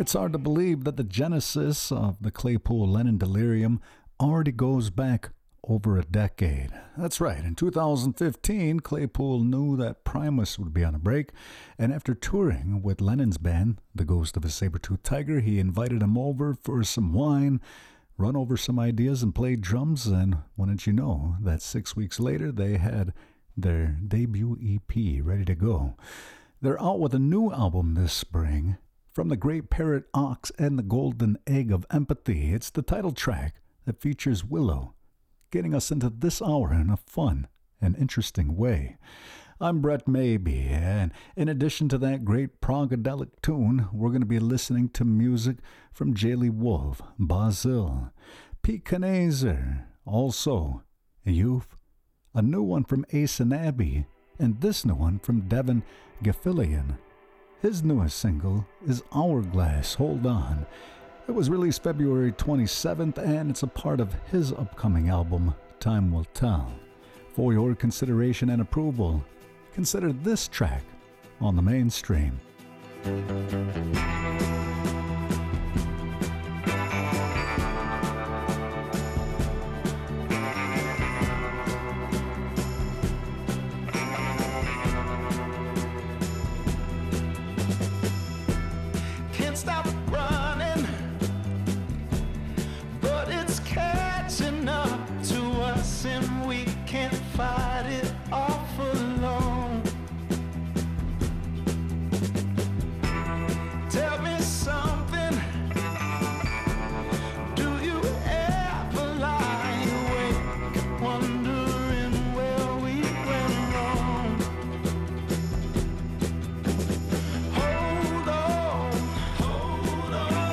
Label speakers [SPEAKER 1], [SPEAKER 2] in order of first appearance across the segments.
[SPEAKER 1] It's hard to believe that the genesis of the Claypool-Lennon delirium already goes back over a decade. That's right. In 2015, Claypool knew that Primus would be on a break, and after touring with Lennon's band, The Ghost of a Saber-Toothed Tiger, he invited him over for some wine, run over some ideas, and played drums, and wouldn't you know that 6 weeks later they had their debut EP ready to go. They're out with a new album this spring. From the Great Parrot Ox and the Golden Egg of Empathy, it's the title track that features Willow, getting us into this hour in a fun and interesting way. I'm Brett Maybe, and in addition to that great progadelic tune, we're going to be listening to music from Jaylee Wolf, Bazil, Pete Kanazer, also Youth, a new one from Ace and Abby, and this new one from Devin Gafilian. His newest single is Hourglass, Hold On. It was released February 27th, and it's a part of his upcoming album, Time Will Tell. For your consideration and approval, consider this track on the mainstream.
[SPEAKER 2] Hold on.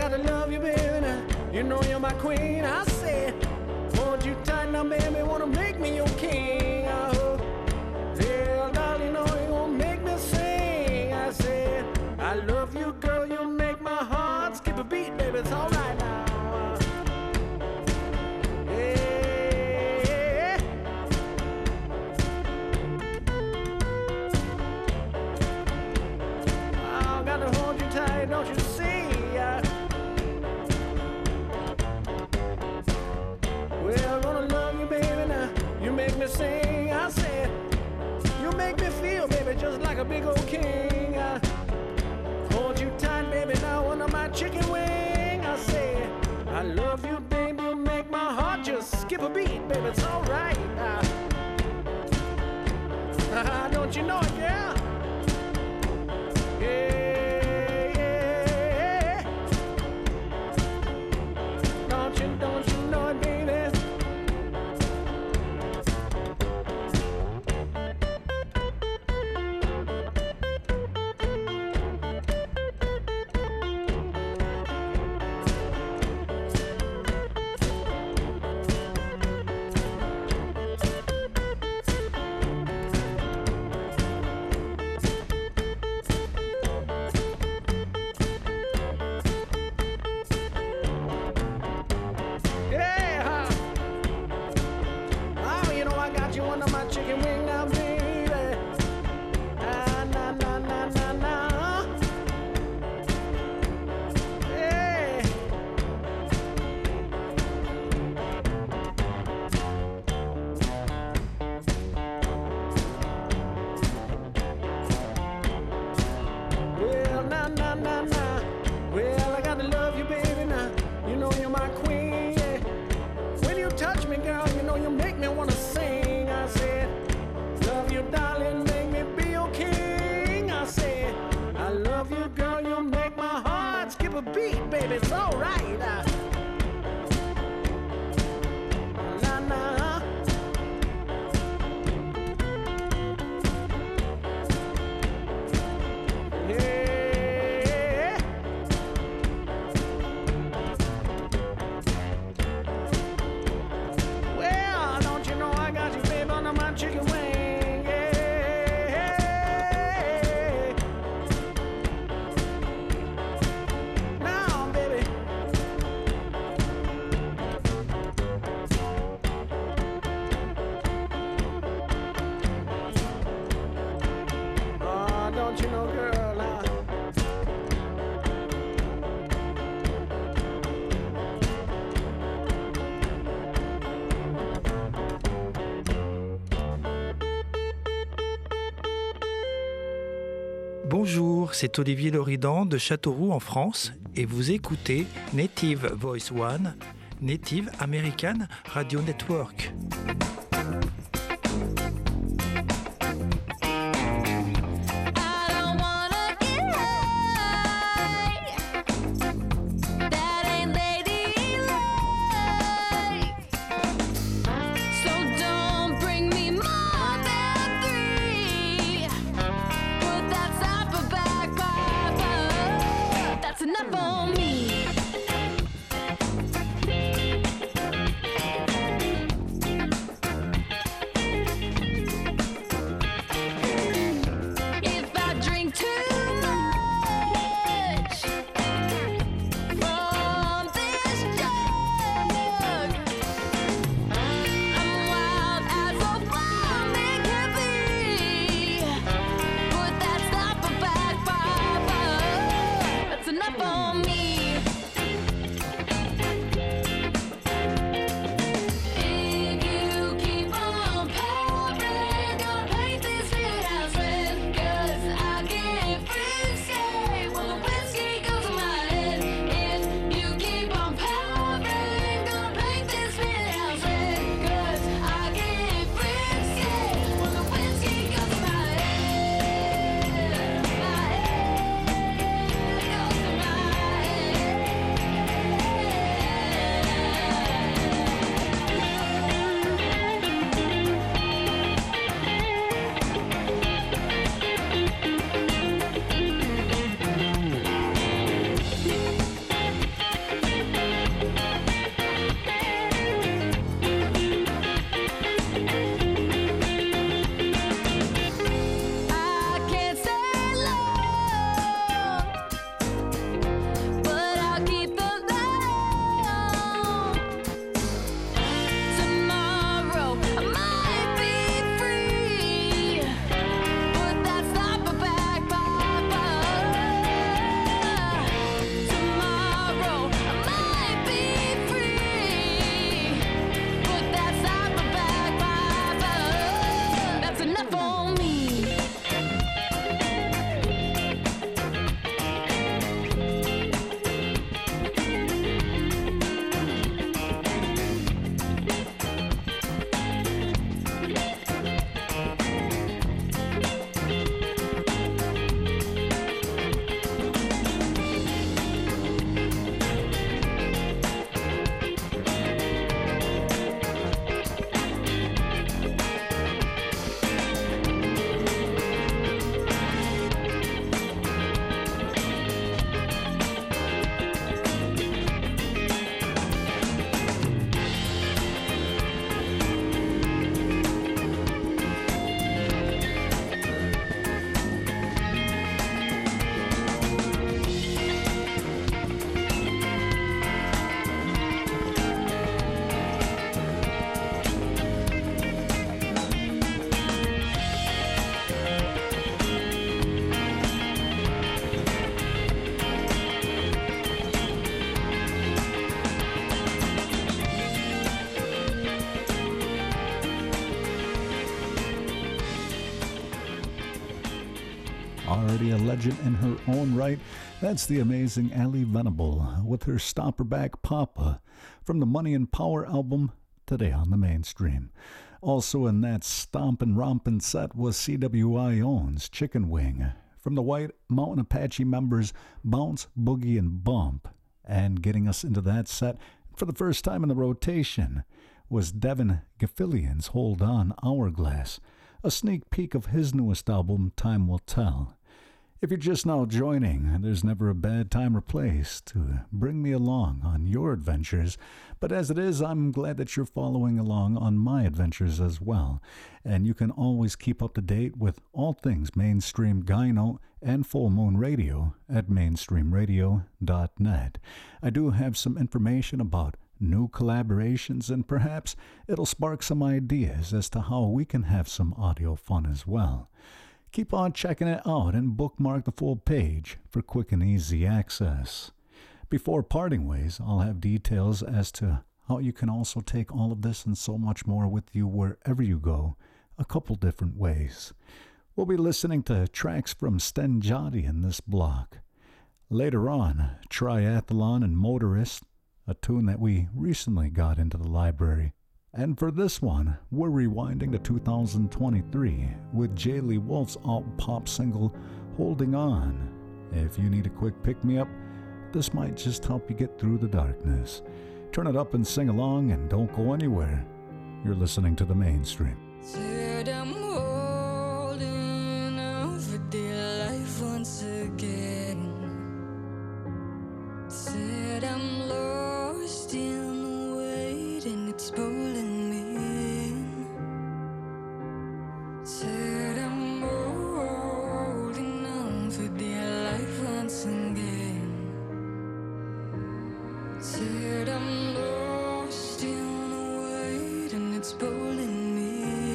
[SPEAKER 2] gotta love you, baby. Now, you know you're my queen. I said, hold you tight now, baby. Wanna make me your king. I hope, yeah, darling, you know you gonna make me sing. I said, I love you, girl. You make my heart skip a beat, baby. It's alright now. Yeah. I gotta hold you tight, don't you see? Well, I'm gonna love you, baby. Now you make me sing. I said, you make me feel, baby, just like a big old king. I hold you tight, baby. Now under my chicken wing. I said, I love you, baby. You make my heart just skip a beat, baby. It's alright. Don't you know it, girl? Yeah, yeah. Don't you know it, baby? Chicken wing now, baby. Na na na na na. Hey. Well, na na na na. Well, I gotta love you, baby. Now you know you're my queen. Yeah. When you touch me, girl, you know you make me wanna sing. I said, love you, darling, make me be your king. I said, I love you, girl, you make my heart skip a beat, baby, it's alright. Na na. Yeah. Well, don't you know I got you, babe, under my chicken wing. Don't you know, girl?
[SPEAKER 3] Bonjour, c'est Olivier Loridan de Châteauroux en France et vous écoutez Native Voice One, Native American Radio Network.
[SPEAKER 1] already a legend in her own right. That's the amazing Ali Venable with her Stomper Back Papa from the Money and Power album, today on the Mainstream. Also in that stompin' rompin' set was CWI Owns Chicken Wing from the White Mountain Apache members Bounce, Boogie, and Bump. And getting us into that set for the first time in the rotation was Devin Gafillian's Hold On Hourglass, a sneak peek of his newest album, Time Will Tell. If you're just now joining, there's never a bad time or place to bring me along on your adventures. But as it is, I'm glad that you're following along on my adventures as well. And you can always keep up to date with all things Mainstream Gyno and Full Moon Radio at mainstreamradio.net. I do have some information about new collaborations, and perhaps it'll spark some ideas as to how we can have some audio fun as well. Keep on checking it out and bookmark the full page for quick and easy access. Before parting ways, I'll have details as to how you can also take all of this and so much more with you wherever you go, a couple different ways. We'll be listening to tracks from Sten Joti in this block. Later on, Triathlon and Motorist, a tune that we recently got into the library. And for this one, we're rewinding to 2023 with J. Lee Wolf's alt-pop single, Holding On. If you need a quick pick-me-up, this might just help you get through the darkness. Turn it up and sing along, and don't go anywhere. You're listening to the Mainstream.
[SPEAKER 4] Said I'm holding on for dear life once again. Said I'm lost in the weight and it's pulling me in. Said I'm holding on for dear life once again. Said I'm lost in the weight and it's pulling me.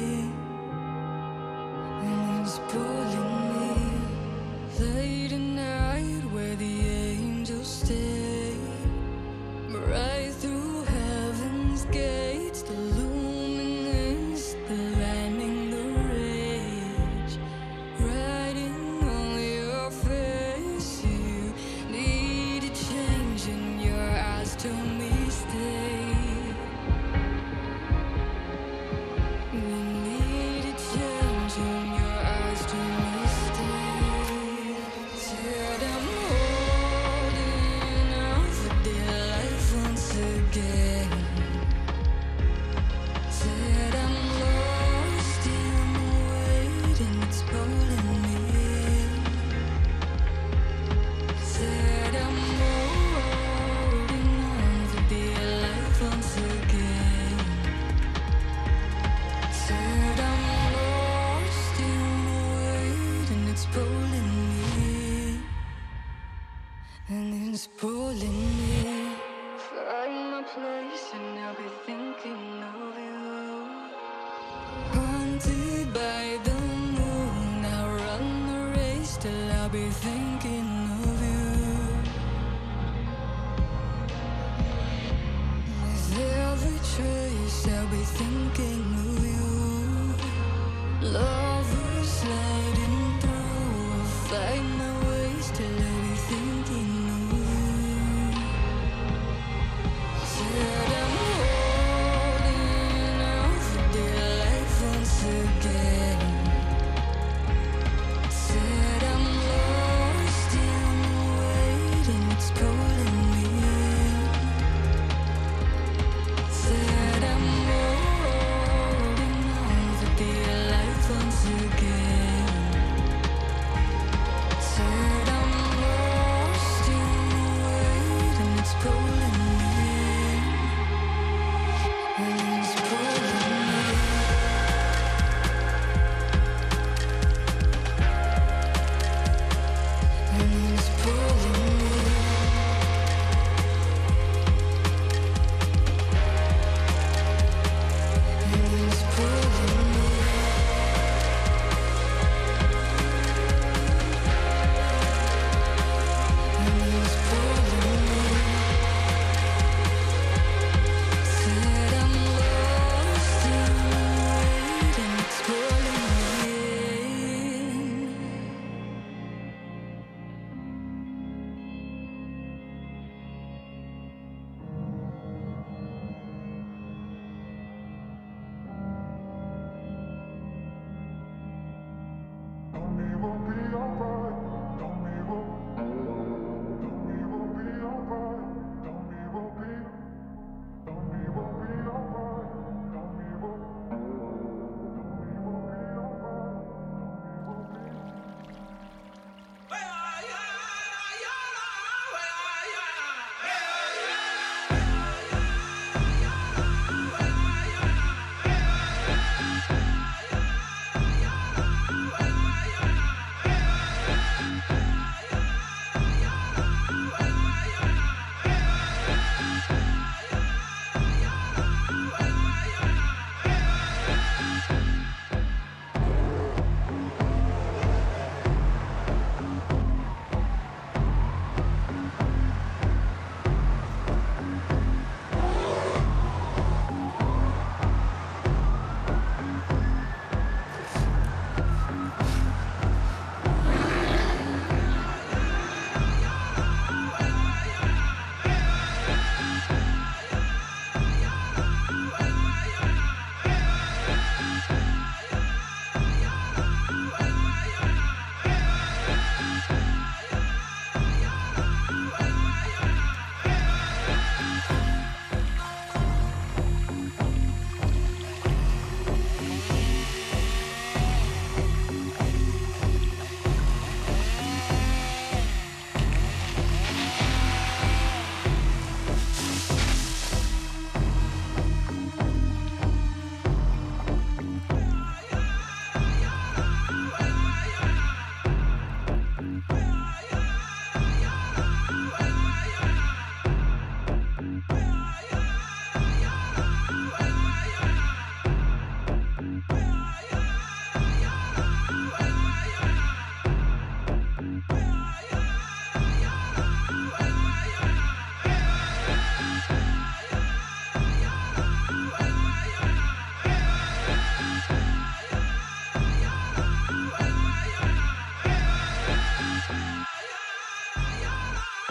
[SPEAKER 4] And it's pulling me. Late at night where the angels stay, right through heaven's gates, the luminance, the lightning, the rage, writing on your face. You need a change in your eyes to me stay. You need a change in your eyes to me stay. Said I'm holding on for dear life once again. Said I'm lost in the weight and it's pulling me in. Said I'm holding on for dear life once again. Said I'm lost in the weight and it's pulling me. And it's pulling me. Find my place and I'll be thinking of you. Haunted by the moon, I'll run the race till I'll be thinking of you. With every trace, I'll be thinking of you. Lovers sliding through, I'll find my ways till I'll be thinking of you. Said I'm holding on for dear life once again.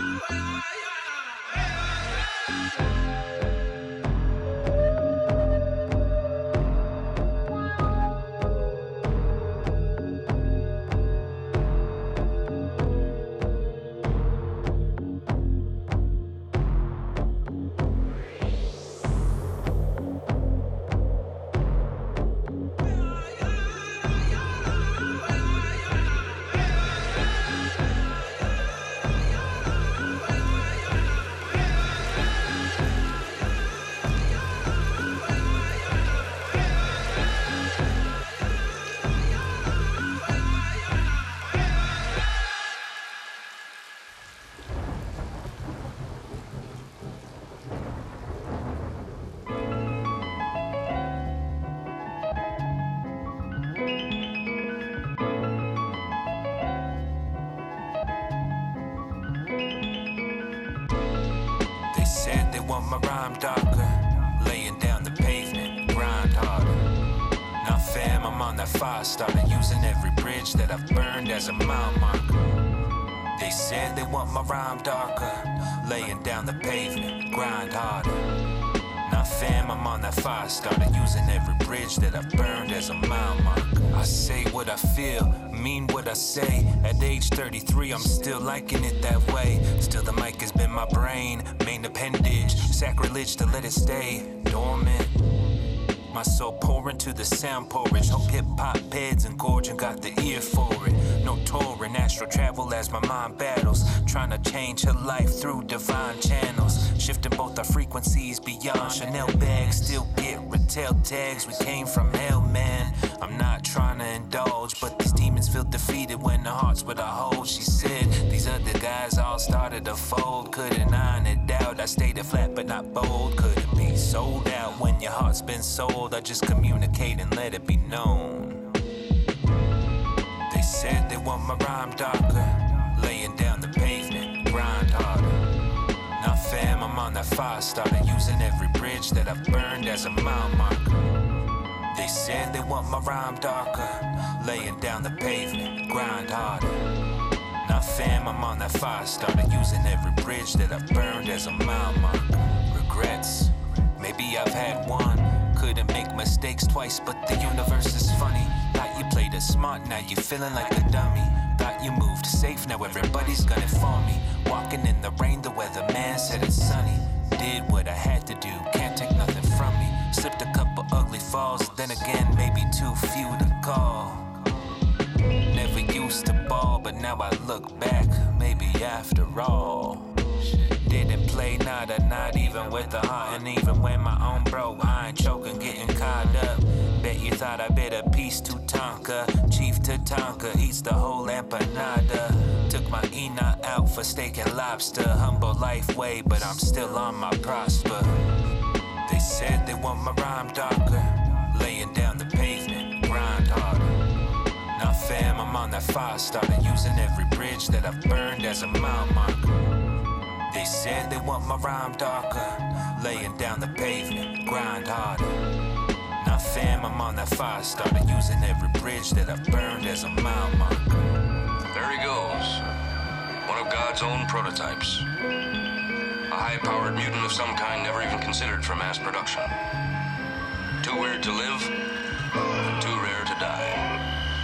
[SPEAKER 5] want my rhyme darker, laying down the pavement, grind harder. Now fam, I'm on that fire starter, using every bridge that I've burned as a mile marker. They said they want my rhyme darker, laying down the pavement, grind harder. Now fam, I'm on that fire starter, using every bridge that I've burned as a mile marker. I say what I feel, mean what I say. At age 33, I'm still liking it that way. Still the mic has been my brain, main appendage. Sacrilege to let it stay dormant. My soul pouring to the sound porridge. Hope hip-hop heads and gorging got the ear for it. No touring, astral travel as my mind battles. Trying to change her life through divine channels. Shifting both our frequencies beyond Chanel bags. Still get retail tags, we came from hell, man. I'm not trying to indulge, but these demons feel defeated when the heart's what I hold. She said, these other guys all started to fold. Couldn't iron it out, I stayed flat but not bold. Couldn't be sold out when your heart's been sold. I just communicate and let it be known. They said they want my rhyme darker, laying down the pavement, grind harder. Now fam, I'm on that fire starter, using every bridge that I've burned as a mile marker. They said they want my rhyme darker, laying down the pavement, grind harder. Now fam, I'm on that fire starter, using every bridge that I've burned as a mile marker. Regrets, maybe I've had one. Couldn't make mistakes twice, but the universe is funny. Thought you played it smart, now you feeling like a dummy. Thought you moved safe, now everybody's gunning for me. Walking in the rain, the weatherman said it's sunny. Did what I had to do, can't take nothing from me. Slipped a couple ugly falls, then again, maybe too few to call. Never used to ball, but now I look back, maybe after all. Didn't play nada, not even with the heart. And even when my own broke, I ain't choking, getting caught up. Bet you thought I bit a piece to Tonka. Chief Tatanka eats the whole empanada. Took my Enoch out for steak and lobster. Humble life way, but I'm still on my prosper. They said they want my rhyme darker, laying down the pavement, grind harder. Now fam, I'm on that fire starter, using every bridge that I've burned as a mile marker. They said they want my rhyme darker, laying down the pavement, grind harder. Now fam, I'm on that fire starter, using every bridge that I've burned as a mile marker.
[SPEAKER 6] There he goes, one of God's own prototypes. A high-powered mutant of some kind never even considered for mass production. Too weird to live, too rare to die.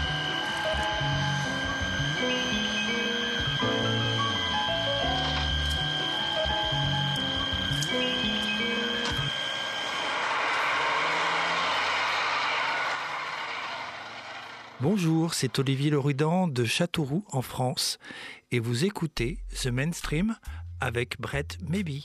[SPEAKER 3] Bonjour, c'est Olivier Lerudan de Châteauroux en France et vous écoutez The Mainstream avec Brett Maybe.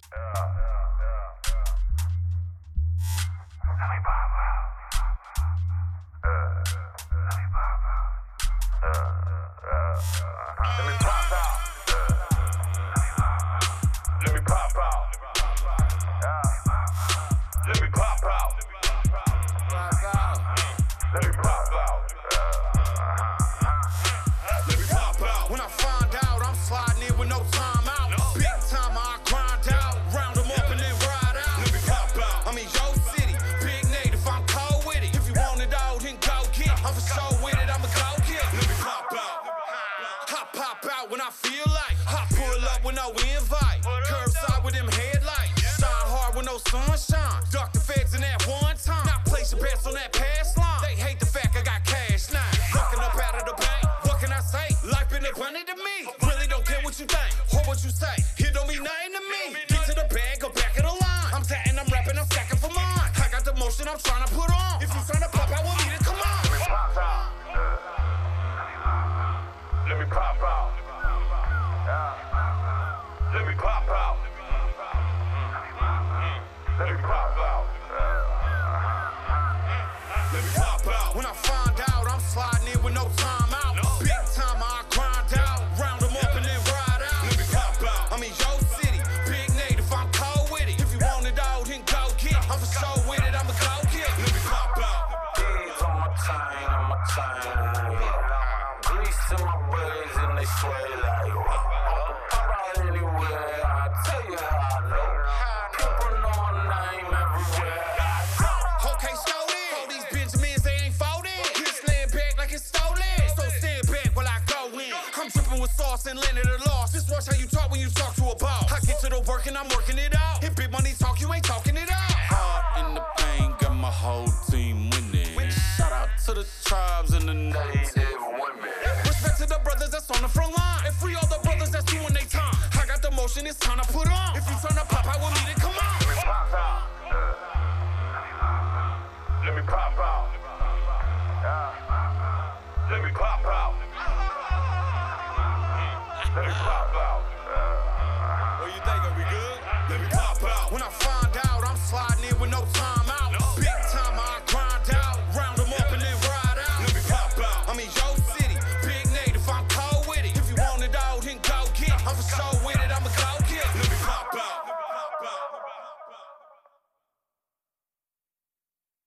[SPEAKER 7] Native invite. Curbside with them headlights. Shine hard with no sunshine. Duck the feds in that one time. Now place your bets on that pass line. They hate the fact I got cash now. Walking up out of the bank. What can I say? Life been abundant to me. Really don't care what you think or what you say. It don't mean nothing to me. Get to the bag, go back of the line. I'm tatting, I'm rapping, I'm stacking for mine. I got the motion I'm trying to put on. If you trying to pop out with me, then come on. Let me pop out. Let me pop out. Let me pop out. Let me pop out. Let me pop out. When I find out, I'm sliding in with no time out. Big time, I grind out. Round them up and then ride out. Let me pop out. I'm in your city. Big native, I'm cold with it. If you want it all, then go get it. I'm for sure with it, I'ma go get it. Let me pop out. Beads on my chain, on my chain. Grease in my braids and they sway like pop out anywhere. I tell you how I know. People know my name everywhere. Okay, stole in. All these Benjamins, they ain't folding. Hit slam back like it's stolen. So stand back while I go in. I'm dripping with sauce and landing the loss. Just watch how you talk when you talk to a boss. I get to the work and I'm working it out. If big money talk, you ain't talking it out. Hard in the pain, got my whole team winning. Shout out to the tribes and the native women. Respect to the brothers that's on the front line. And free all the brothers that's doing their time. I got the motion, it's time to put on. If you tryna pop out with me, then come on. Let me pop out. Let me pop out. Let me pop out. Let me pop out. What you think? Are we good? Let me pop out. When I